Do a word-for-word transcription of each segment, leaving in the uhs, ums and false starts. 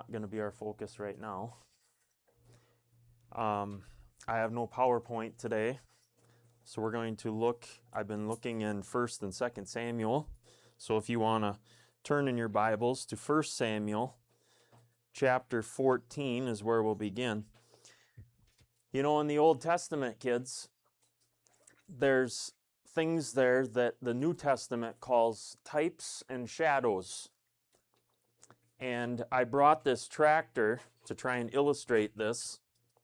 not going to be our focus right now. Um, I have no PowerPoint today, so we're going to look, I've been looking in First and Second Samuel. So if you want to turn in your Bibles to First Samuel, chapter fourteen is where we'll begin. You know, in the Old Testament, kids, there's things there that the New Testament calls types and shadows. And I brought this tractor to try and illustrate this.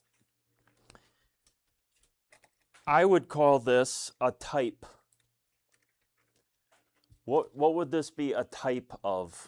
I would call this a type. What, what would this be a type of?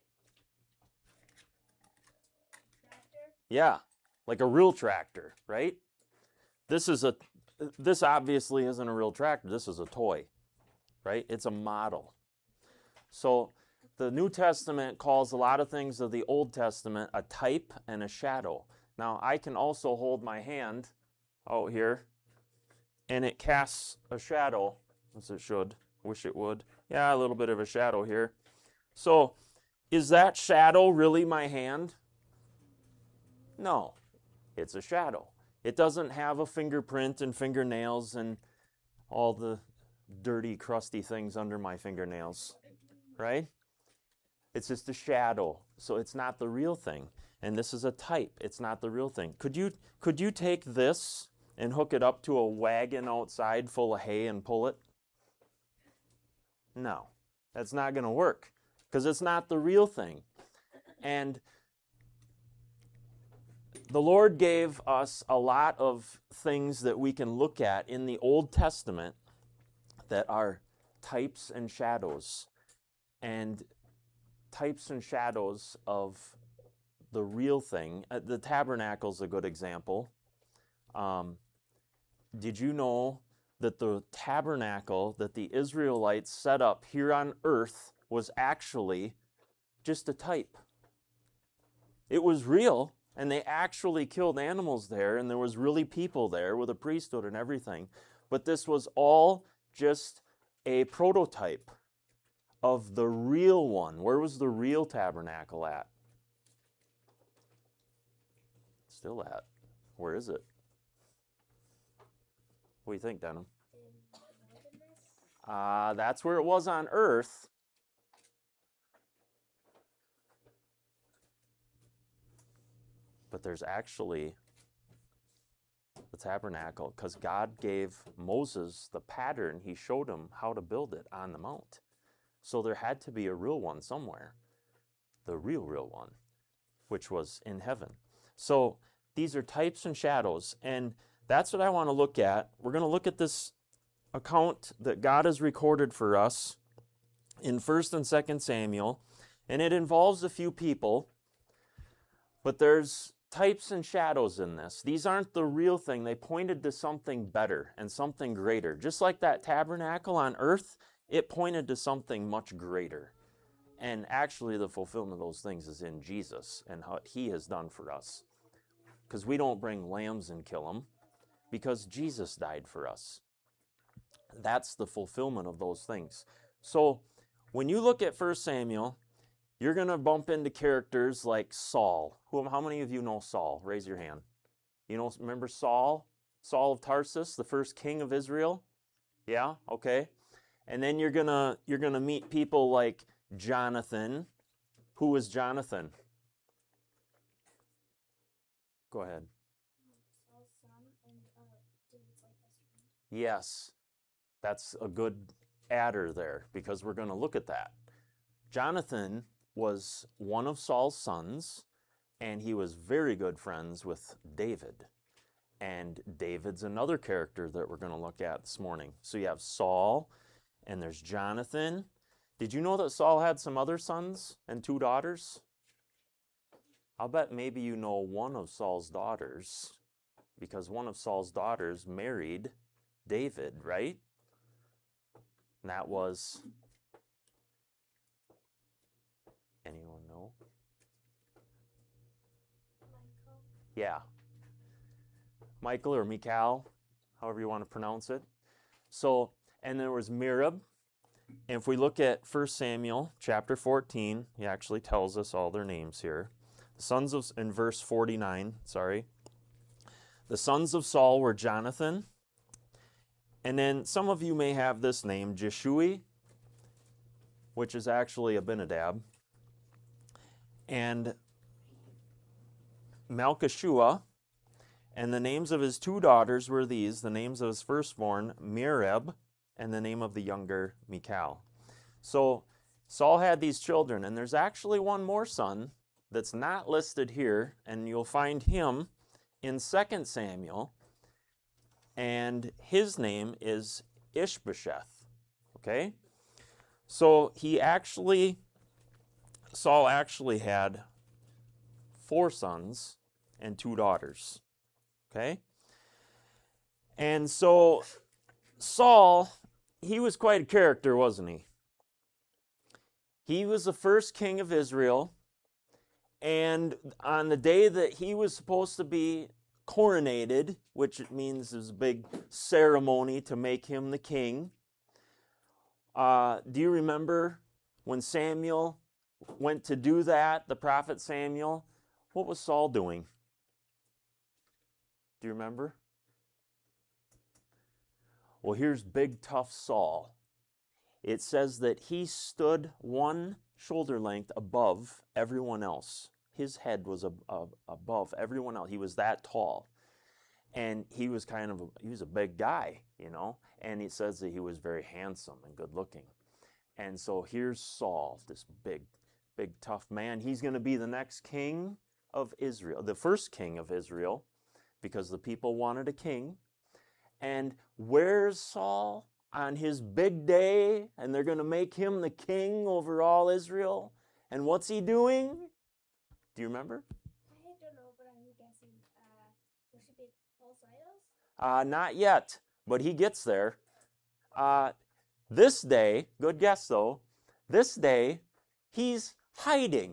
Tractor? Yeah, like a real tractor, right? This is a, this obviously isn't a real tractor. This is a toy, right? It's a model. So the New Testament calls a lot of things of the Old Testament a type and a shadow. Now, I can also hold my hand out here, and it casts a shadow, as it should. Wish it would. Yeah, a little bit of a shadow here. So, is that shadow really my hand? No, it's a shadow. It doesn't have a fingerprint and fingernails and all the dirty, crusty things under my fingernails, right? It's just a shadow, so it's not the real thing. And this is a type. It's not the real thing. Could you, could you take this and hook it up to a wagon outside full of hay and pull it? No, that's not going to work because it's not the real thing. And the Lord gave us a lot of things that we can look at in the Old Testament that are types and shadows, and types and shadows of the real thing. Uh, the tabernacle is a good example. Um, did you know that the tabernacle that the Israelites set up here on earth was actually just a type? It was real, and they actually killed animals there, and there was really people there with a priesthood and everything. But this was all just a prototype of the real one. Where was the real tabernacle at? Still at. Where is it? What do you think, Denham? Uh, that's where it was on earth. But there's actually the tabernacle, because God gave Moses the pattern. He showed him how to build it on the mount. So there had to be a real one somewhere. The real, real one, which was in heaven. So these are types and shadows, and that's what I want to look at. We're going to look at this account that God has recorded for us in First and Second Samuel, and it involves a few people, but there's types and shadows in this. These aren't the real thing. They pointed to something better and something greater. Just like that tabernacle on earth, it pointed to something much greater. And actually the fulfillment of those things is in Jesus and what he has done for us. Because we don't bring lambs and kill them, because Jesus died for us. That's the fulfillment of those things. So when you look at First Samuel, you're going to bump into characters like Saul. Who, how many of you know Saul? Raise your hand. You know, remember Saul? Saul of Tarsus, the first king of Israel? Yeah, okay. And then you're going to you're going to meet people like Jonathan. Who was Jonathan? Go ahead. Saul's son and uh, David's like best friend. Yes, that's a good adder there, because we're going to look at that. Jonathan was one of Saul's sons, and he was very good friends with David. And David's another character that we're going to look at this morning. So you have Saul, and there's Jonathan. Did you know that Saul had some other sons and two daughters? I'll bet maybe you know one of Saul's daughters, because one of Saul's daughters married David, right? And that was... Anyone know? Michael. Yeah. Michael or Michal, however you want to pronounce it. So, and there was Merab. And if we look at First Samuel chapter fourteen, he actually tells us all their names here. sons of, in verse forty-nine, sorry. The sons of Saul were Jonathan, and then some of you may have this name, Jeshui, which is actually Abinadab, and Malchishua, and the names of his two daughters were these, the names of his firstborn, Merib, and the name of the younger, Michal. So Saul had these children, and there's actually one more son that's not listed here, and you'll find him in Second Samuel, and his name is Ishbosheth, okay? So he actually, Saul actually had four sons and two daughters, okay? And so Saul, he was quite a character, wasn't he? He was the first king of Israel, and on the day that he was supposed to be coronated, which means there's a big ceremony to make him the king, uh, do you remember when Samuel went to do that, the prophet Samuel? What was Saul doing? Do you remember? Well, here's big, tough Saul. It says that he stood one shoulder length above everyone else. His head was ab- ab- above everyone else. He was that tall. And he was kind of, a, he was a big guy, you know. And it says that he was very handsome and good looking. And so here's Saul, this big, big, tough man. He's going to be the next king of Israel, the first king of Israel, because the people wanted a king. And where's Saul? On his big day, and they're going to make him the king over all Israel. And what's he doing? Do you remember? I don't know, but I'm guessing uh, worshiping false idols? Uh, not yet, but he gets there. Uh, this day, good guess though, this day, he's hiding.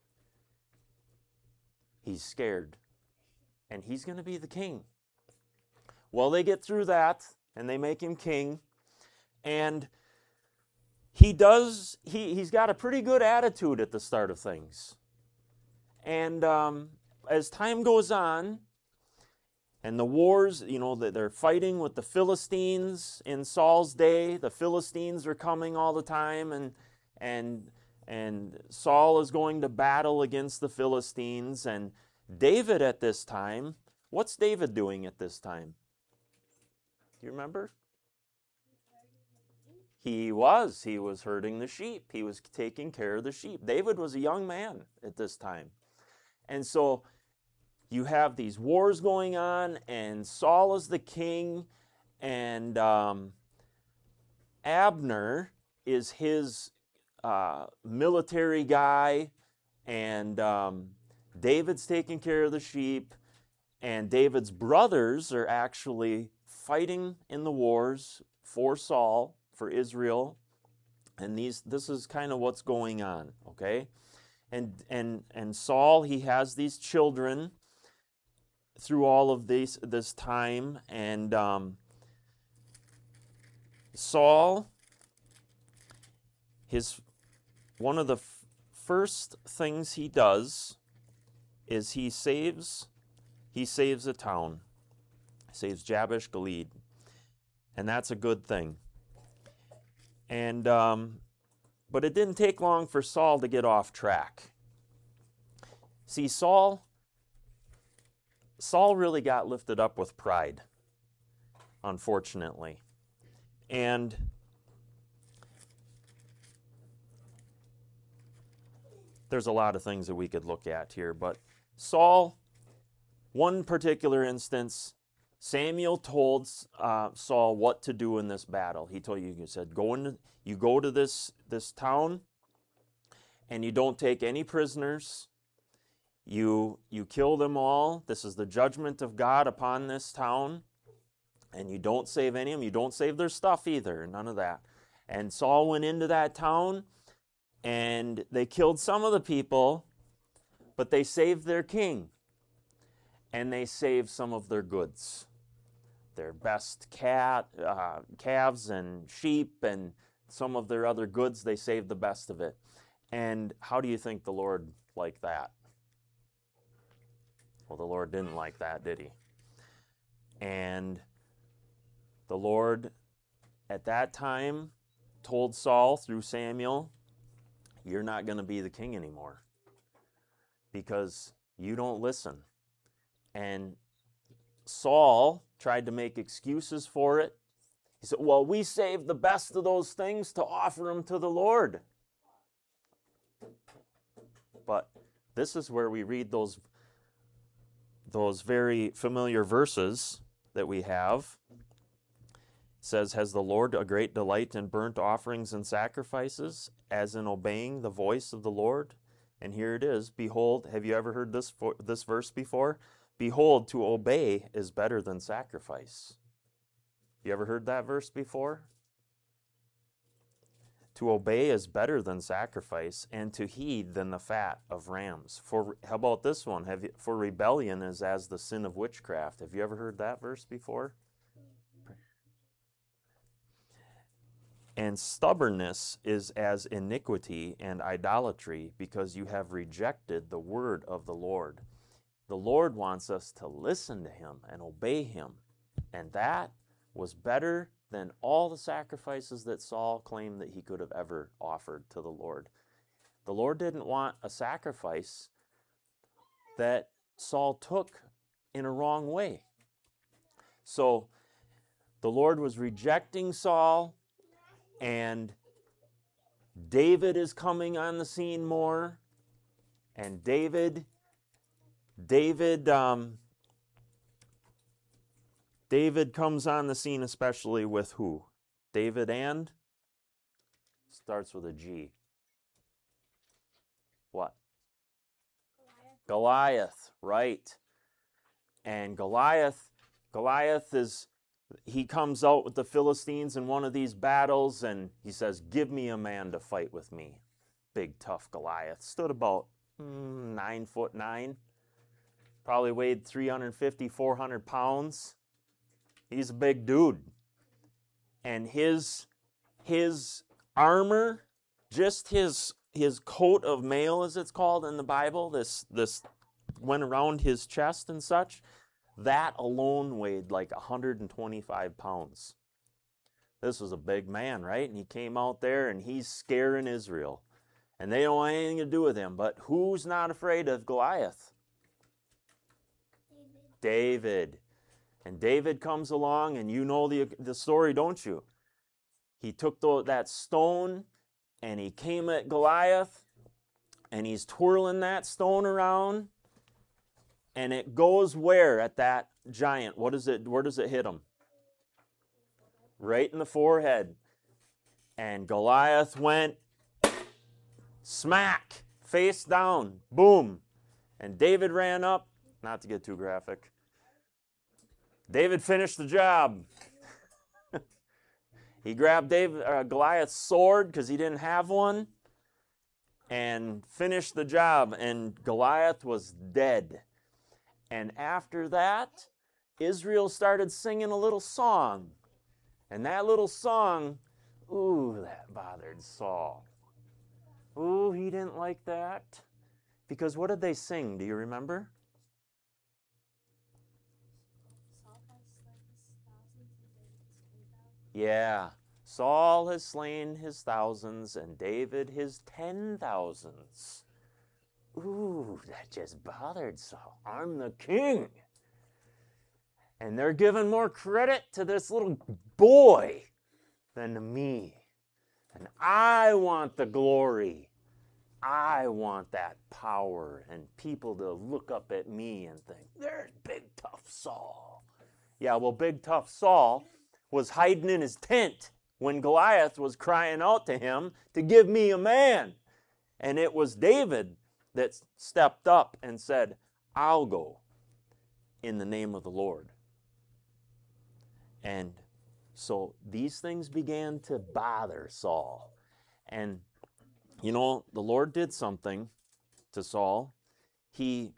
He's scared. And he's going to be the king. Well, they get through that, and they make him king. And he does, he, he's got a pretty good attitude at the start of things. And um, as time goes on, and the wars, you know, they're fighting with the Philistines in Saul's day. The Philistines are coming all the time, and, and, and Saul is going to battle against the Philistines. And David at this time, what's David doing at this time? Do you remember? He was. He was herding the sheep. He was taking care of the sheep. David was a young man at this time. And so you have these wars going on, and Saul is the king, and um, Abner is his uh, military guy, and um, David's taking care of the sheep, and David's brothers are actually fighting in the wars for Saul, for Israel, and these this is kind of what's going on, okay? And and and Saul, he has these children through all of this this time, and um, Saul, his one of the f- first things he does is he saves he saves a town, saves Jabesh Gilead, and that's a good thing. And um, but it didn't take long for Saul to get off track. See, Saul, Saul really got lifted up with pride, unfortunately. And there's a lot of things that we could look at here, but Saul, one particular instance, Samuel told uh, Saul what to do in this battle. He told you, he said, go into, you go to this, this town, and you don't take any prisoners. You, you kill them all. This is the judgment of God upon this town. And you don't save any of them. You don't save their stuff either. None of that. And Saul went into that town, and they killed some of the people, but they saved their king. And they saved some of their goods. Their best cat, uh, calves and sheep and some of their other goods, they saved the best of it. And how do you think the Lord liked that? Well, the Lord didn't like that, did he? And the Lord, at that time, told Saul through Samuel, you're not going to be the king anymore because you don't listen. And Saul tried to make excuses for it. He said, well, we saved the best of those things to offer them to the Lord. But this is where we read those, those very familiar verses that we have. It says, has the Lord a great delight in burnt offerings and sacrifices, as in obeying the voice of the Lord? And here it is. Behold, have you ever heard this, this verse before? Behold, to obey is better than sacrifice. You ever heard that verse before? To obey is better than sacrifice, and to heed than the fat of rams. For how about this one? Have you, for rebellion is as the sin of witchcraft. Have you ever heard that verse before? And stubbornness is as iniquity and idolatry, because you have rejected the word of the Lord. The Lord wants us to listen to him and obey him. And that was better than all the sacrifices that Saul claimed that he could have ever offered to the Lord. The Lord didn't want a sacrifice that Saul took in a wrong way. So the Lord was rejecting Saul, and David is coming on the scene more. And David, David, um, David comes on the scene especially with who? David and? Starts with a G. What? Goliath. Goliath, right. And Goliath, Goliath is, he comes out with the Philistines in one of these battles, and he says, give me a man to fight with me. Big, tough Goliath. Stood about mm, nine foot nine. Probably weighed three hundred fifty, four hundred pounds. He's a big dude. And his, his armor, just his, his coat of mail, as it's called in the Bible, this, this went around his chest and such, that alone weighed like one hundred twenty-five pounds. This was a big man, right? And he came out there and he's scaring Israel. And they don't want anything to do with him. But who's not afraid of Goliath? David. David. And David comes along, and you know the, the story, don't you? He took the, that stone, and he came at Goliath, and he's twirling that stone around, and it goes where at that giant? What is it? Where does it hit him? Right in the forehead. And Goliath went smack, face down, boom. And David ran up, not to get too graphic. David finished the job. He grabbed David, uh, Goliath's sword because he didn't have one, and finished the job, and Goliath was dead. And after that, Israel started singing a little song. And that little song, ooh, that bothered Saul. Ooh, he didn't like that. Because what did they sing? Do you remember? Yeah. Saul has slain his thousands and David his ten thousands. Ooh, that just bothered Saul. I'm the king. And they're giving more credit to this little boy than to me. And I want the glory. I want that power and people to look up at me and think, there's big tough Saul. Yeah, well, big tough Saul was hiding in his tent when Goliath was crying out to him to give me a man. And it was David that stepped up and said, I'll go in the name of the Lord. And so these things began to bother Saul. And, you know, the Lord did something to Saul. He,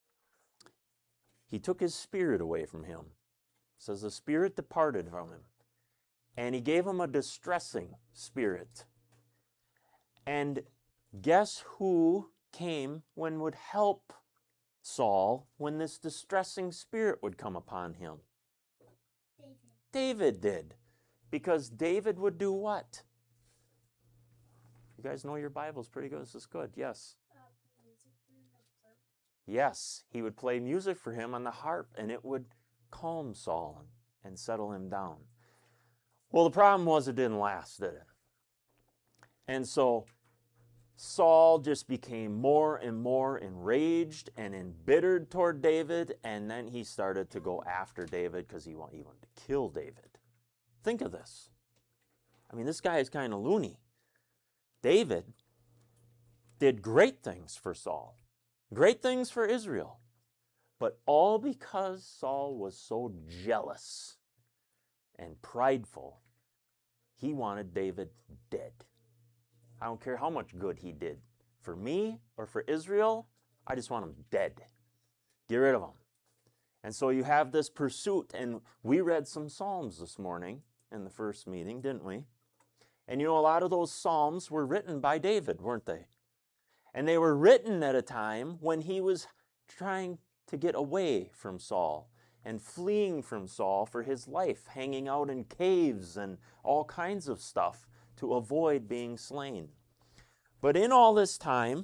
he took his spirit away from him. It says the spirit departed from him. And he gave him a distressing spirit. And guess who came when would help Saul when this distressing spirit would come upon him? David. David did. Because David would do what? You guys know your Bible's pretty good. This is good. Yes. Uh, music for him at the harp. Yes, he would play music for him on the harp, and it would calm Saul and settle him down. Well, the problem was it didn't last, did it? And so Saul just became more and more enraged and embittered toward David, and then he started to go after David because he wanted to kill David. Think of this. I mean, this guy is kind of loony. David did great things for Saul, great things for Israel, but all because Saul was so jealous and prideful, he wanted David dead. I don't care how much good he did for me or for Israel, I just want him dead. Get rid of him. And so you have this pursuit, and we read some Psalms this morning in the first meeting, didn't we? And you know, a lot of those Psalms were written by David, weren't they? And they were written at a time when he was trying to get away from Saul and fleeing from Saul for his life, hanging out in caves and all kinds of stuff to avoid being slain. But in all this time,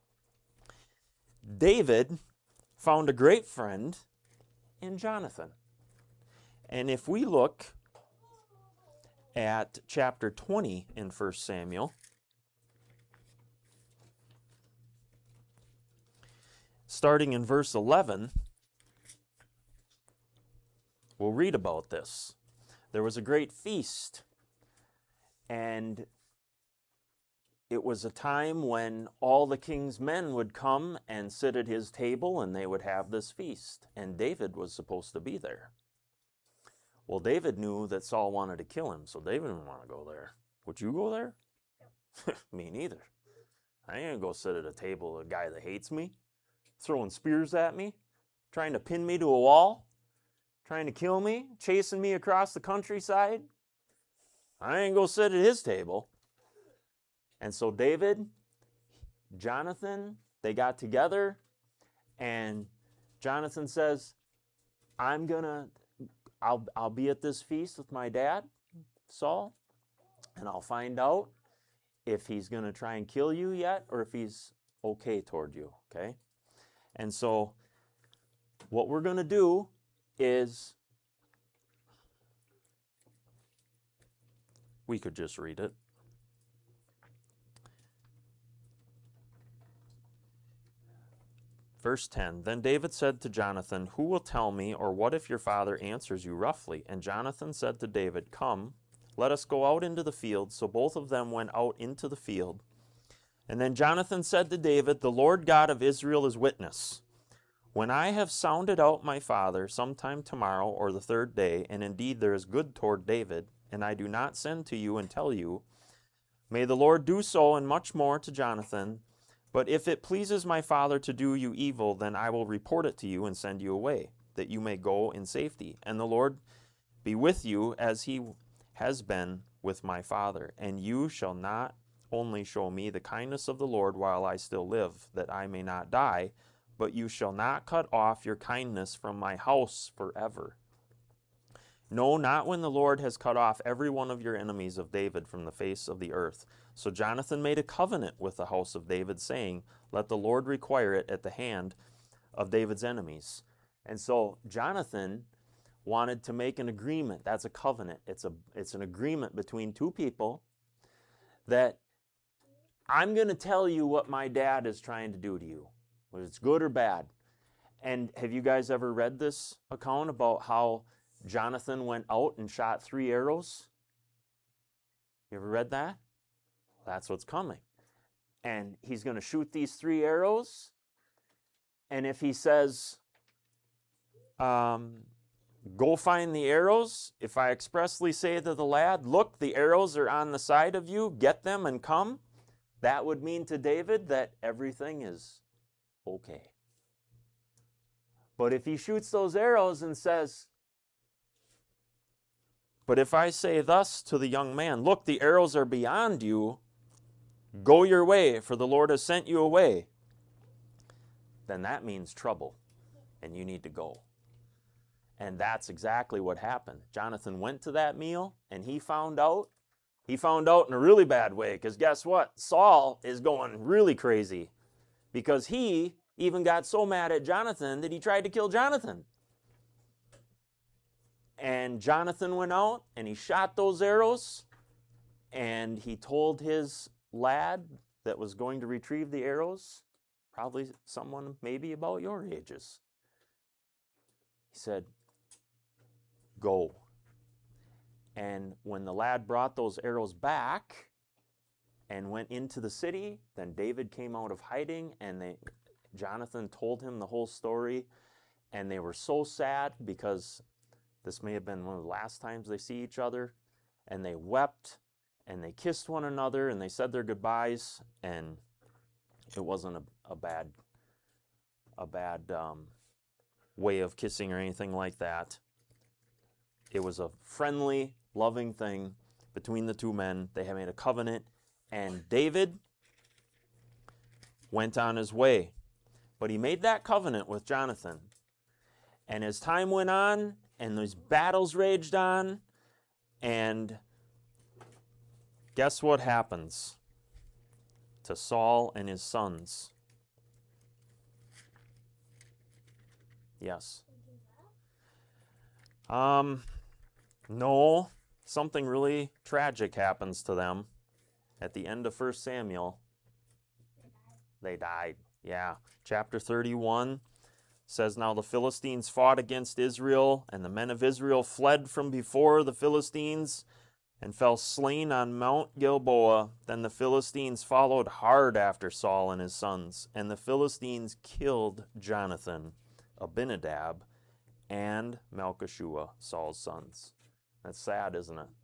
David found a great friend in Jonathan. And if we look at chapter twenty in First Samuel, starting in verse eleven, we'll read about this. There was a great feast, and it was a time when all the king's men would come and sit at his table, and they would have this feast, and David was supposed to be there. Well, David knew that Saul wanted to kill him, so David didn't want to go there. Would you go there? Me neither. I ain't going to go sit at a table with a guy that hates me, throwing spears at me, trying to pin me to a wall, trying to kill me, chasing me across the countryside. I ain't going to sit at his table. And so David, Jonathan, they got together, and Jonathan says, I'm going to, I'll, I'll be at this feast with my dad, Saul, and I'll find out if he's going to try and kill you yet or if he's okay toward you, okay? And so what we're going to do is, we could just read it. Verse ten, Then David said to Jonathan, Who will tell me, or what if your father answers you roughly? And Jonathan said to David, Come, let us go out into the field. So both of them went out into the field. And then Jonathan said to David, The Lord God of Israel is witness. When I have sounded out my father sometime tomorrow or the third day, and indeed there is good toward David, and I do not send to you and tell you, may the Lord do so and much more to Jonathan. But if it pleases my father to do you evil, then I will report it to you and send you away, that you may go in safety. And the Lord be with you as he has been with my father. And you shall not only show me the kindness of the Lord while I still live, that I may not die, but you shall not cut off your kindness from my house forever. No, not when the Lord has cut off every one of your enemies of David from the face of the earth. So Jonathan made a covenant with the house of David, saying, Let the Lord require it at the hand of David's enemies. And so Jonathan wanted to make an agreement. That's a covenant. It's a it's an agreement between two people that I'm going to tell you what my dad is trying to do to you, whether it's good or bad. And have you guys ever read this account about how Jonathan went out and shot three arrows? You ever read that? That's what's coming. And he's going to shoot these three arrows. And if he says, um, go find the arrows, if I expressly say to the lad, look, the arrows are on the side of you, get them and come, that would mean to David that everything is okay. But if he shoots those arrows and says, but if I say thus to the young man, look, the arrows are beyond you, go your way, for the Lord has sent you away, then that means trouble, and you need to go. And that's exactly what happened. Jonathan went to that meal, and he found out. He found out in a really bad way, because guess what? Saul is going really crazy, because he even got so mad at Jonathan that he tried to kill Jonathan. And Jonathan went out, and he shot those arrows, and he told his lad that was going to retrieve the arrows, probably someone maybe about your ages. He said, go. And when the lad brought those arrows back and went into the city, then David came out of hiding, and they, Jonathan told him the whole story, and they were so sad because this may have been one of the last times they see each other, and they wept, and they kissed one another, and they said their goodbyes, and it wasn't a, a bad, a bad um, way of kissing or anything like that. It was a friendly, loving thing between the two men. They had made a covenant, and David went on his way. But he made that covenant with Jonathan. And as time went on, and these battles raged on, and guess what happens to Saul and his sons? Yes. Um, no, something really tragic happens to them. At the end of First Samuel, they died. Yeah. Chapter thirty-one says, now the Philistines fought against Israel, and the men of Israel fled from before the Philistines and fell slain on Mount Gilboa. Then the Philistines followed hard after Saul and his sons, and the Philistines killed Jonathan, Abinadab, and Malchishua, Saul's sons. That's sad, isn't it?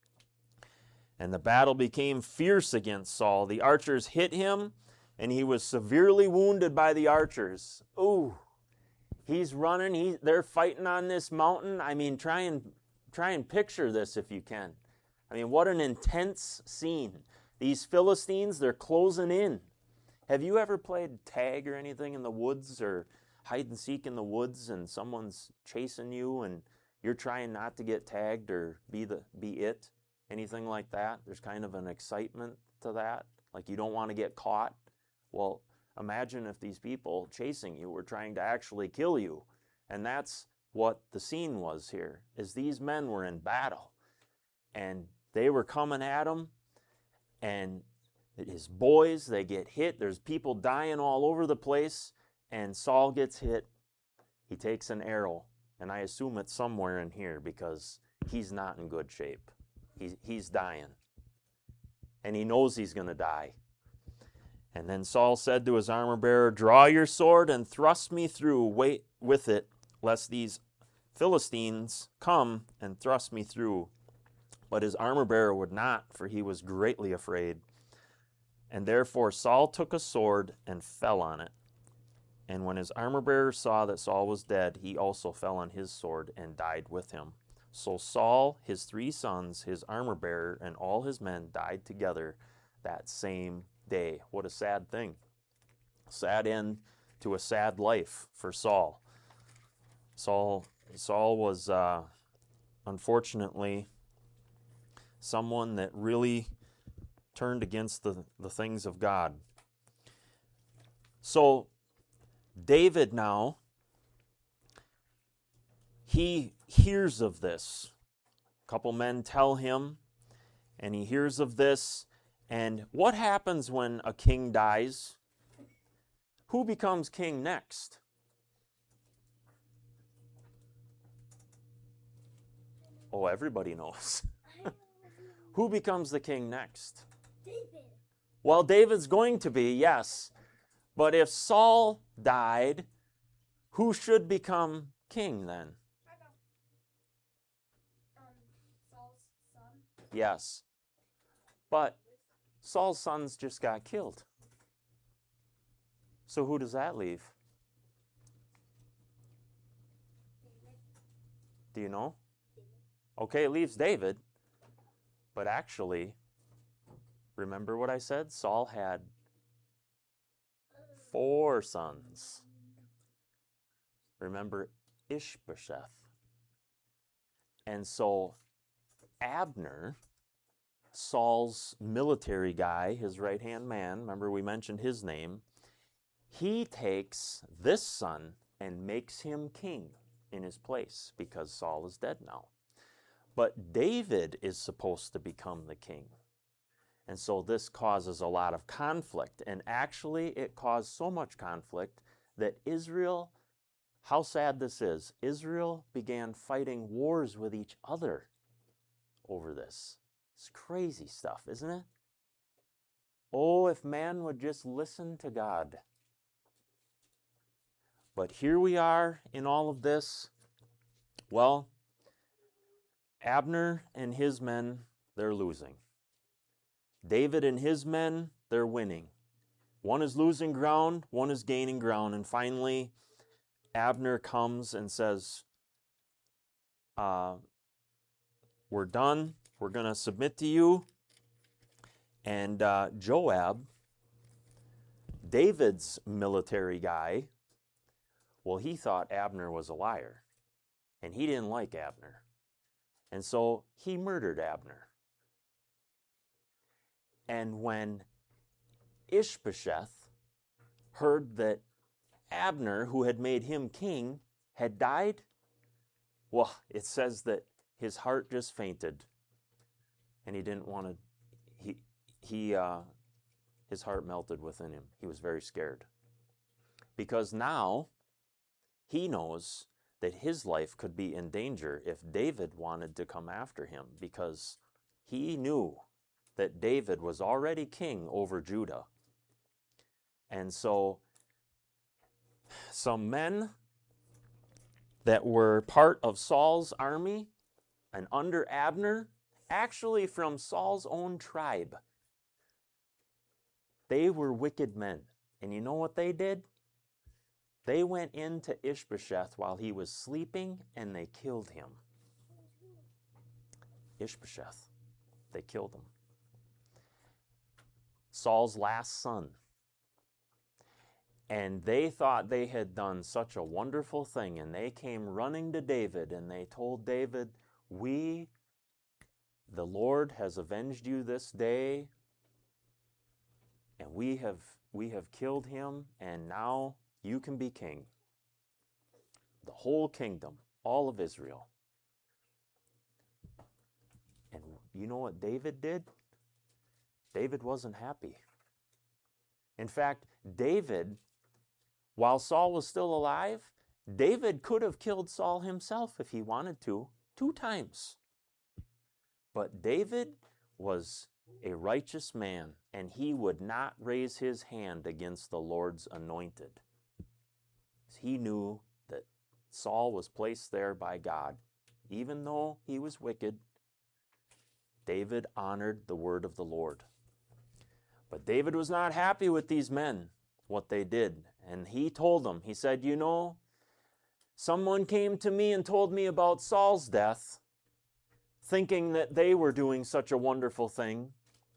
And the battle became fierce against Saul. The archers hit him, and he was severely wounded by the archers. Ooh, he's running. He, they're fighting on this mountain. I mean, try and, try and picture this if you can. I mean, what an intense scene. These Philistines, they're closing in. Have you ever played tag or anything in the woods, or hide and seek in the woods, and someone's chasing you and you're trying not to get tagged or be the be it? Anything like that? There's kind of an excitement to that. Like you don't want to get caught. Well, imagine if these people chasing you were trying to actually kill you. And that's what the scene was here, is these men were in battle. And they were coming at him, and his boys, they get hit. There's people dying all over the place, and Saul gets hit. He takes an arrow, and I assume it's somewhere in here because he's not in good shape. He's, he's dying, and he knows he's going to die. And then Saul said to his armor-bearer, draw your sword and thrust me through wait with it, lest these Philistines come and thrust me through. But his armor-bearer would not, for he was greatly afraid. And therefore Saul took a sword and fell on it. And when his armor-bearer saw that Saul was dead, he also fell on his sword and died with him. So Saul, his three sons, his armor-bearer, and all his men died together that same day. What a sad thing. Sad end to a sad life for Saul. Saul, Saul was, uh, unfortunately, someone that really turned against the, the things of God. So David now, he hears of this. A couple men tell him, and he hears of this. And what happens when a king dies? Who becomes king next? Oh, everybody knows. Who becomes the king next? David. Well, David's going to be, yes. But if Saul died, who should become king then? I know. Um, Saul's son. Yes. But Saul's sons just got killed. So who does that leave? David. Do you know? David. Okay, it leaves David. But actually, remember what I said? Saul had four sons. Remember Ishbosheth. And so Abner, Saul's military guy, his right-hand man, remember we mentioned his name, he takes this son and makes him king in his place because Saul is dead now. But David is supposed to become the king. And so this causes a lot of conflict. And actually, it caused so much conflict that Israel, how sad this is, Israel began fighting wars with each other over this. It's crazy stuff, isn't it? Oh, if man would just listen to God. But here we are in all of this. Well, Abner and his men, they're losing. David and his men, they're winning. One is losing ground, one is gaining ground. And finally, Abner comes and says, uh, we're done. We're going to submit to you. And uh, Joab, David's military guy, well, he thought Abner was a liar. And he didn't like Abner. And so he murdered Abner. And when Ishbosheth heard that Abner, who had made him king, had died, well, it says that his heart just fainted. And he didn't want to, he, he, uh, his heart melted within him. He was very scared. Because now he knows that his life could be in danger if David wanted to come after him, because he knew that David was already king over Judah. And so some men that were part of Saul's army and under Abner, actually from Saul's own tribe, they were wicked men. And you know what they did? They went into Ishbosheth while he was sleeping and they killed him. Ishbosheth. They killed him. Saul's last son. And they thought they had done such a wonderful thing, and they came running to David and they told David, we, the Lord has avenged you this day, and we have, we have killed him, and now you can be king. The whole kingdom, all of Israel. And you know what David did? David wasn't happy. In fact, David, while Saul was still alive, David could have killed Saul himself if he wanted to, two times. But David was a righteous man, and he would not raise his hand against the Lord's anointed. He knew that Saul was placed there by God. Even though he was wicked, David honored the word of the Lord. But David was not happy with these men, what they did. And he told them, he said, you know, someone came to me and told me about Saul's death, thinking that they were doing such a wonderful thing.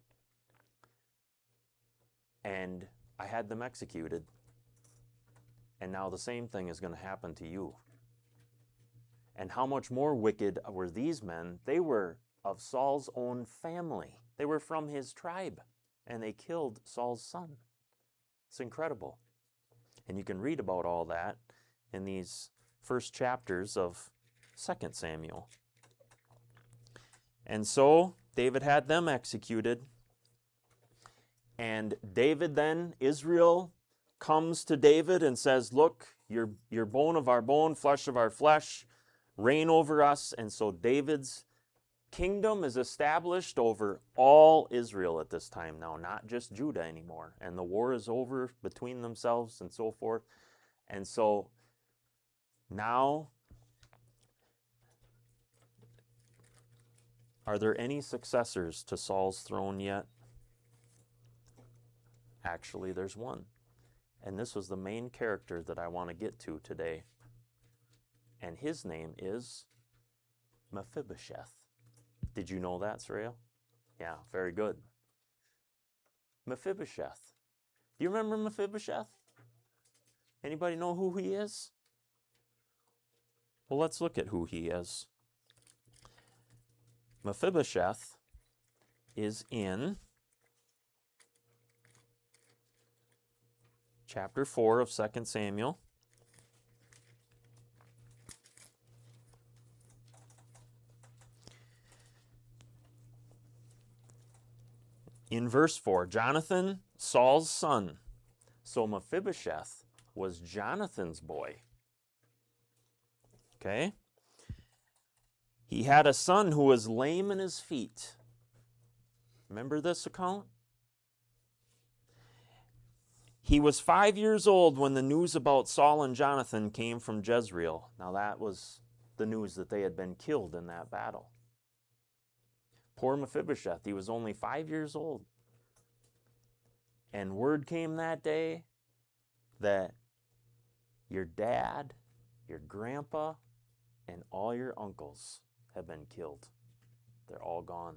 And I had them executed. And now the same thing is going to happen to you. And how much more wicked were these men? They were of Saul's own family. They were from his tribe. And they killed Saul's son. It's incredible. And you can read about all that in these first chapters of Second Samuel. And so David had them executed. And David then, Israel, comes to David and says, look, you're, you're bone of our bone, flesh of our flesh, reign over us. And so David's kingdom is established over all Israel at this time now, not just Judah anymore. And the war is over between themselves and so forth. And so now, are there any successors to Saul's throne yet? Actually, there's one. And this was the main character that I want to get to today. And his name is Mephibosheth. Did you know that, Saraya? Yeah, very good. Mephibosheth. Do you remember Mephibosheth? Anybody know who he is? Well, let's look at who he is. Mephibosheth is in chapter four of Second Samuel. In verse four, Jonathan, Saul's son. So Mephibosheth was Jonathan's boy. Okay? He had a son who was lame in his feet. Remember this account? He was five years old when the news about Saul and Jonathan came from Jezreel. Now that was the news that they had been killed in that battle. Poor Mephibosheth, he was only five years old. And word came that day that your dad, your grandpa, and all your uncles have been killed. They're all gone.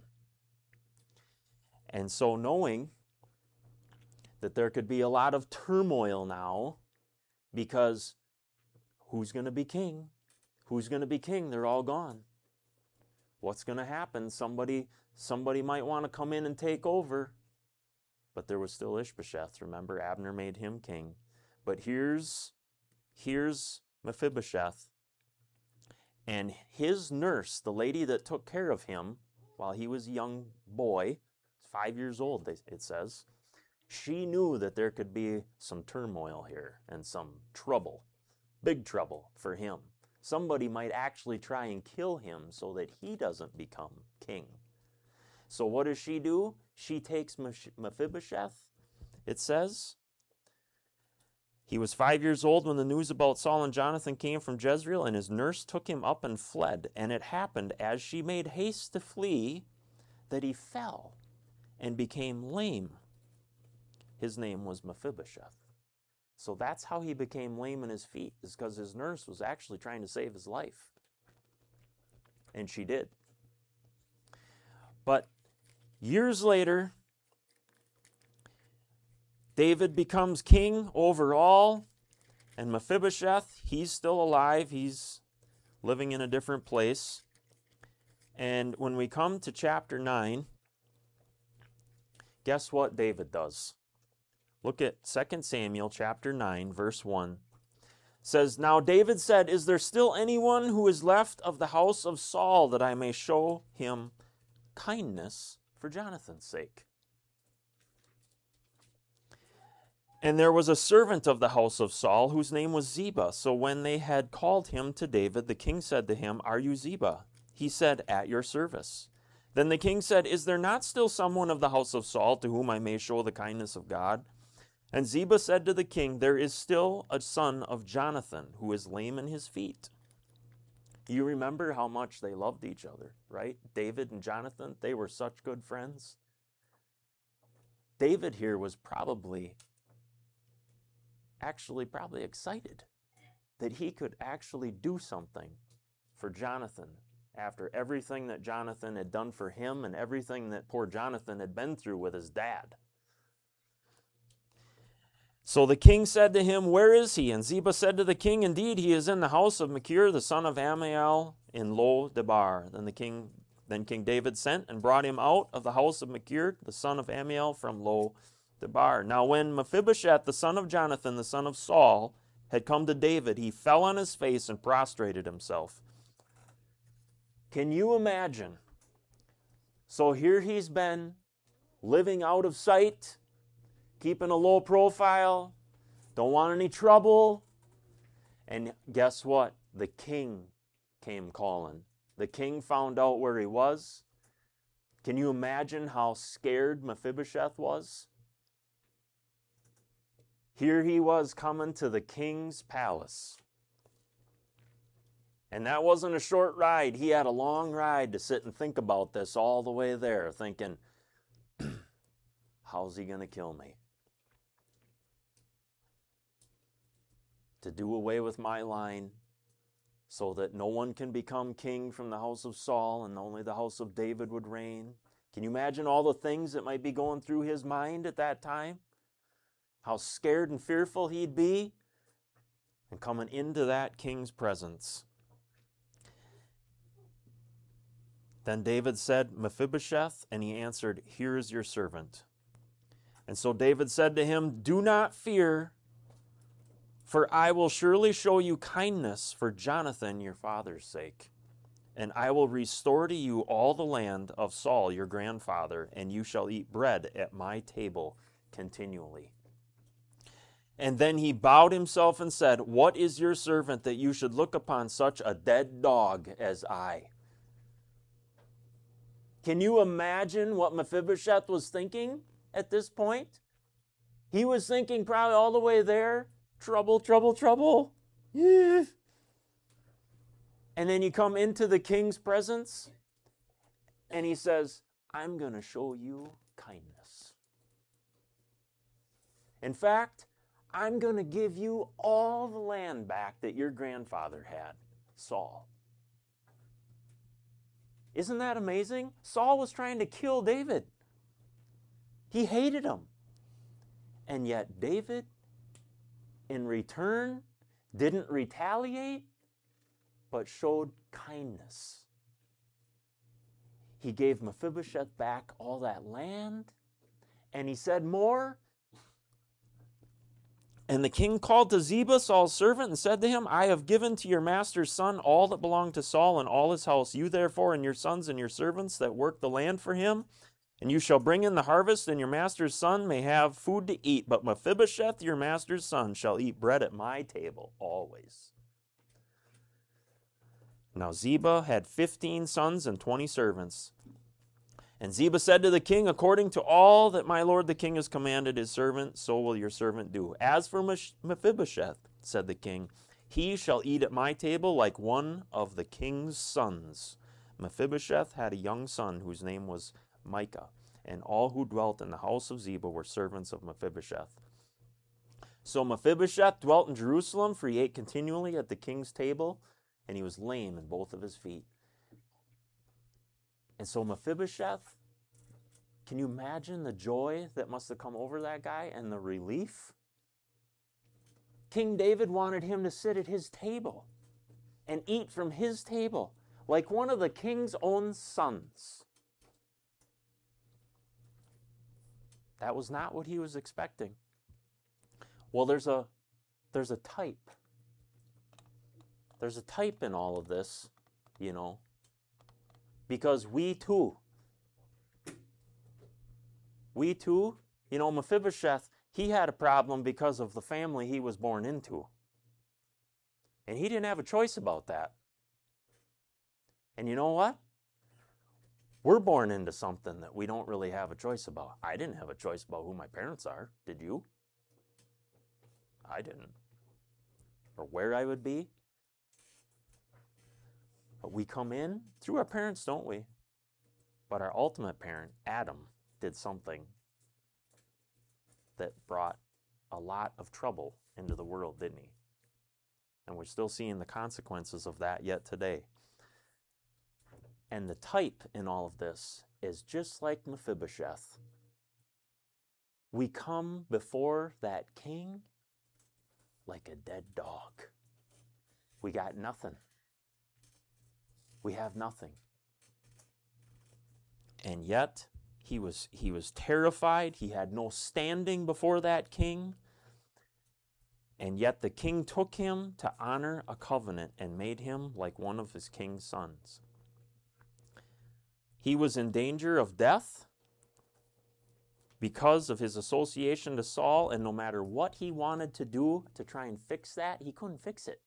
And so knowing that there could be a lot of turmoil now, because who's going to be king? Who's going to be king? They're all gone. What's going to happen? Somebody, somebody might want to come in and take over. But there was still Ishbosheth. Remember, Abner made him king. But here's, here's Mephibosheth. And his nurse, the lady that took care of him while he was a young boy, five years old, it says, she knew that there could be some turmoil here and some trouble, big trouble for him. Somebody might actually try and kill him so that he doesn't become king. So what does she do? She takes Mephibosheth, it says. He was five years old when the news about Saul and Jonathan came from Jezreel, and his nurse took him up and fled. And it happened, as she made haste to flee, that he fell and became lame. His name was Mephibosheth. So that's how he became lame in his feet, is because his nurse was actually trying to save his life. And she did. But years later, David becomes king over all, and Mephibosheth, he's still alive. He's living in a different place. And when we come to chapter nine, guess what David does? Look at Second Samuel chapter nine, verse one. It says, "Now David said, 'Is there still anyone who is left of the house of Saul, that I may show him kindness for Jonathan's sake?' And there was a servant of the house of Saul, whose name was Ziba. So when they had called him to David, the king said to him, 'Are you Ziba?' He said, 'At your service.' Then the king said, 'Is there not still someone of the house of Saul to whom I may show the kindness of God?' And Ziba said to the king, 'There is still a son of Jonathan who is lame in his feet.'" You remember how much they loved each other, right? David and Jonathan, they were such good friends. David here was probably, actually probably excited that he could actually do something for Jonathan after everything that Jonathan had done for him and everything that poor Jonathan had been through with his dad. So the king said to him, "Where is he?" And Ziba said to the king, "Indeed, he is in the house of Machir, the son of Ammiel, in Lo Debar." Then the king, then King David sent and brought him out of the house of Machir, the son of Ammiel, from Lo Debar. Now when Mephibosheth, the son of Jonathan, the son of Saul, had come to David, he fell on his face and prostrated himself. Can you imagine? So here he's been living out of sight, keeping a low profile, don't want any trouble. And guess what? The king came calling. The king found out where he was. Can you imagine how scared Mephibosheth was? Here he was coming to the king's palace. And that wasn't a short ride. He had a long ride to sit and think about this all the way there, thinking, how's he going to kill me? To do away with my line so that no one can become king from the house of Saul and only the house of David would reign. Can you imagine all the things that might be going through his mind at that time? How scared and fearful he'd be? And coming into that king's presence. Then David said, Mephibosheth, and he answered, Here is your servant. And so David said to him, Do not fear, for I will surely show you kindness for Jonathan your father's sake. And I will restore to you all the land of Saul your grandfather, and you shall eat bread at my table continually. And then he bowed himself and said, What is your servant that you should look upon such a dead dog as I? Can you imagine what Mephibosheth was thinking at this point? He was thinking probably all the way there, trouble, trouble, trouble. Yeah. And then you come into the king's presence, and he says, I'm going to show you kindness. In fact, I'm going to give you all the land back that your grandfather had, Saul. Isn't that amazing? Saul was trying to kill David. He hated him. And yet David, in return, didn't retaliate, but showed kindness. He gave Mephibosheth back all that land, and he said more. And the king called to Ziba, Saul's servant, and said to him, I have given to your master's son all that belonged to Saul and all his house. You therefore and your sons and your servants that work the land for him, and you shall bring in the harvest, and your master's son may have food to eat. But Mephibosheth, your master's son, shall eat bread at my table always. Now Ziba had fifteen sons and twenty servants. And Ziba said to the king, According to all that my lord the king has commanded his servant, so will your servant do. As for Mephibosheth, said the king, he shall eat at my table like one of the king's sons. Mephibosheth had a young son whose name was Micah, and all who dwelt in the house of Ziba were servants of Mephibosheth. So Mephibosheth dwelt in Jerusalem, for he ate continually at the king's table, and he was lame in both of his feet. And so Mephibosheth, can you imagine the joy that must have come over that guy and the relief? King David wanted him to sit at his table and eat from his table like one of the king's own sons. That was not what he was expecting. Well, there's a there's a type. There's a type in all of this, you know. Because we too, we too, you know, Mephibosheth, he had a problem because of the family he was born into. And he didn't have a choice about that. And you know what? We're born into something that we don't really have a choice about. I didn't have a choice about who my parents are. Did you? I didn't. Or where I would be. But we come in through our parents, don't we? But our ultimate parent, Adam, did something that brought a lot of trouble into the world, didn't he? And we're still seeing the consequences of that yet today. And the type in all of this is just like Mephibosheth. We come before that king like a dead dog. We got nothing. We have nothing. And yet, he was, he was terrified. He had no standing before that king. And yet the king took him to honor a covenant and made him like one of his king's sons. He was in danger of death because of his association to Saul, and no matter what he wanted to do to try and fix that, he couldn't fix it.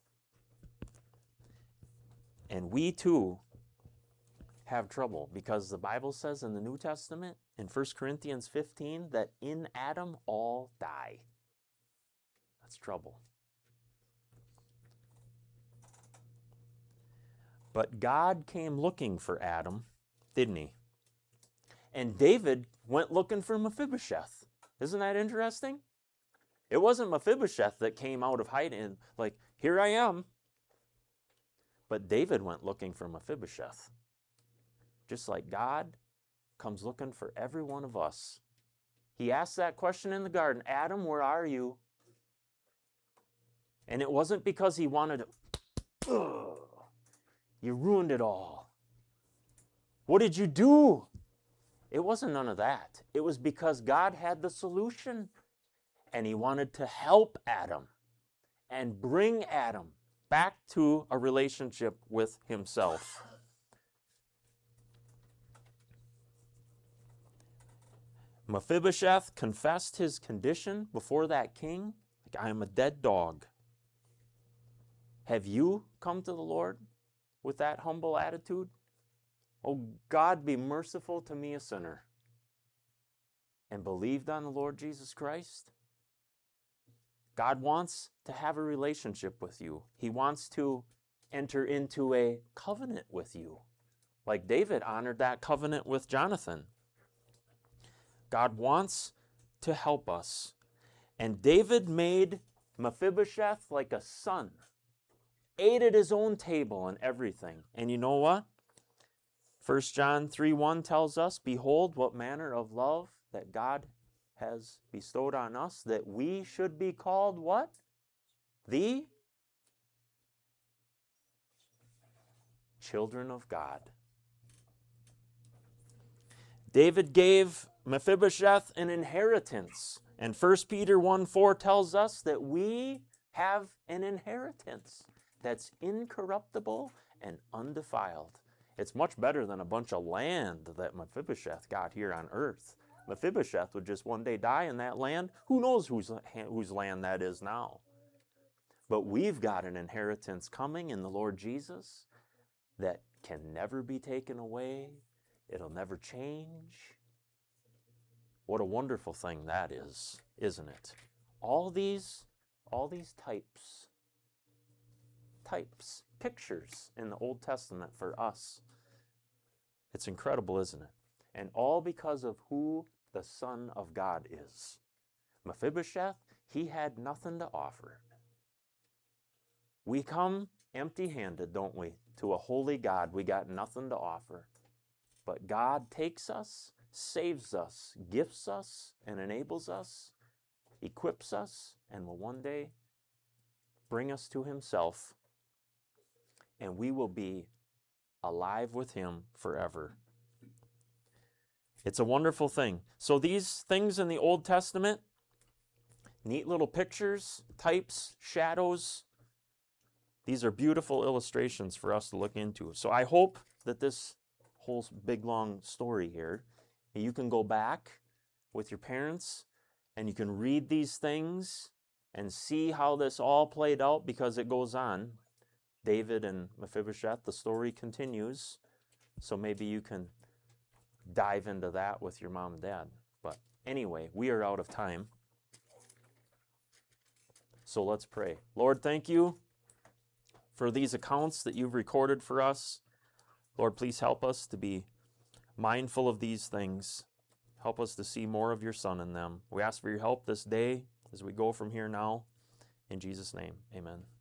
And we too have trouble because the Bible says in the New Testament, in First Corinthians fifteen, that in Adam all die. That's trouble. But God came looking for Adam, didn't he? And David went looking for Mephibosheth. Isn't that interesting? It wasn't Mephibosheth that came out of hiding, like, here I am. But David went looking for Mephibosheth. Just like God comes looking for every one of us. He asked that question in the garden, Adam, where are you? And it wasn't because he wanted to, ugh, you ruined it all. What did you do? It wasn't none of that. It was because God had the solution, and he wanted to help Adam and bring Adam back to a relationship with himself. Mephibosheth confessed his condition before that king, like, I am a dead dog. Have you come to the Lord with that humble attitude? Oh, God, be merciful to me, a sinner. And believed on the Lord Jesus Christ? God wants to have a relationship with you. He wants to enter into a covenant with you. Like David honored that covenant with Jonathan. God wants to help us. And David made Mephibosheth like a son. Ate at his own table and everything. And you know what? First John three one tells us, behold, what manner of love that God has bestowed on us, that we should be called what? The children of God. David gave Mephibosheth an inheritance. And First Peter one four tells us that we have an inheritance that's incorruptible and undefiled. It's much better than a bunch of land that Mephibosheth got here on earth. Mephibosheth would just one day die in that land. Who knows whose, whose land that is now? But we've got an inheritance coming in the Lord Jesus that can never be taken away. It'll never change. What a wonderful thing that is, isn't it? All these, all these types, types, pictures in the Old Testament for us. It's incredible, isn't it? And all because of who the Son of God is. Mephibosheth, he had nothing to offer. We come empty-handed, don't we? To a holy God, we got nothing to offer. But God takes us, saves us, gifts us, and enables us, equips us, and will one day bring us to himself. And we will be alive with him forever. It's a wonderful thing. So these things in the Old Testament, neat little pictures, types, shadows, these are beautiful illustrations for us to look into. So I hope that this whole big long story here, you can go back with your parents and you can read these things and see how this all played out, because it goes on. David and Mephibosheth, the story continues. So maybe you can dive into that with your mom and dad. But anyway, we are out of time. So let's pray. Lord, thank you for these accounts that you've recorded for us. Lord, please help us to be mindful of these things. Help us to see more of your Son in them. We ask for your help this day as we go from here now. In Jesus' name, amen.